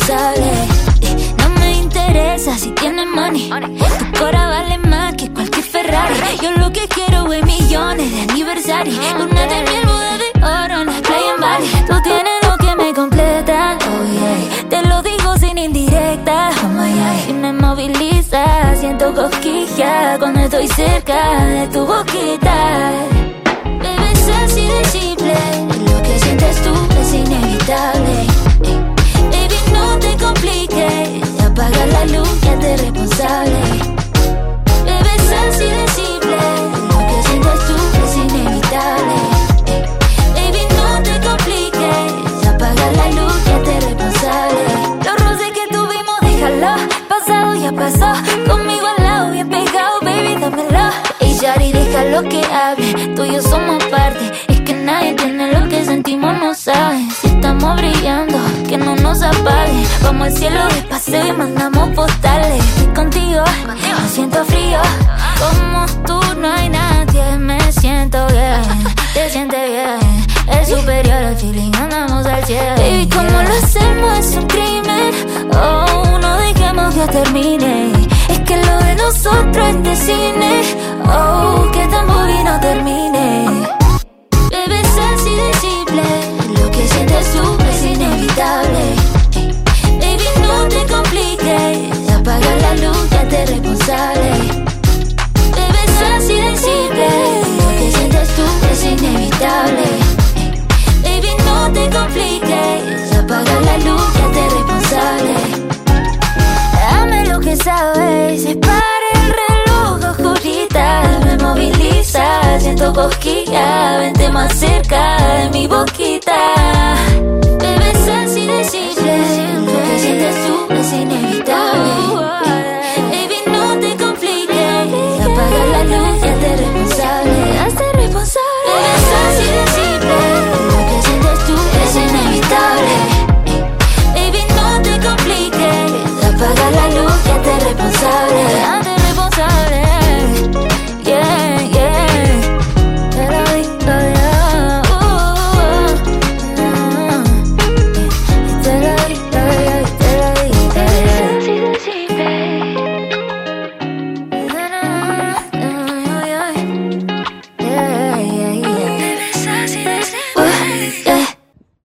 responsable. No me interesa si tienes money. Tu cora vale más que cualquier Ferrari. Yo lo que quiero es millones de aniversario. Luna de miel, boda de oro en la playa en Bali. Tú tienes lo que me completa, oh yeah. Te lo digo sin indirecta, oh my God. Y me moviliza, siento cosquillas cuando estoy cerca de tu boquita. Bebé, es así de simple. Lo que sientes tú es inevitable. Baby, no te compliques. Apaga la luz, ya te responsable. Bebé, es así de simple. Lo que sientes tú es inevitable. Baby, no te compliques. Apaga la luz, ya te responsable. Los roces que tuvimos, déjalo. Pasado ya pasó. Conmigo al lado, bien pegado, baby, dámelo. Y Yari, deja lo que hable. Tú y yo somos parte. Es que nadie tiene lo que sentimos, no saben. Si estamos brillando, que no nos apague. Vamos al cielo de paseo y mandamos postales. Y contigo, me siento frío. Como tú no hay nadie. Me siento bien, te sientes bien. Es superior al feeling, andamos al cielo. Baby, como lo hacemos es un crimen. Oh, no dejemos que termine. Es que lo de nosotros es de cine. Oh, que tan movie no termine. Bebé, es así de simple. Lo que sientes tú es inevitable. Baby, no te compliques. Apaga la luz, ya te responsable. Bebé, es así de simple. Lo que sientes tú es inevitable. Baby, no te compliques. Apaga la luz, ya te responsable. Dame lo que sabes. Para el reloj, oscurita. Me moviliza, siento cosquilla. Vente más cerca de mi boquita. Bebé, es así de simple.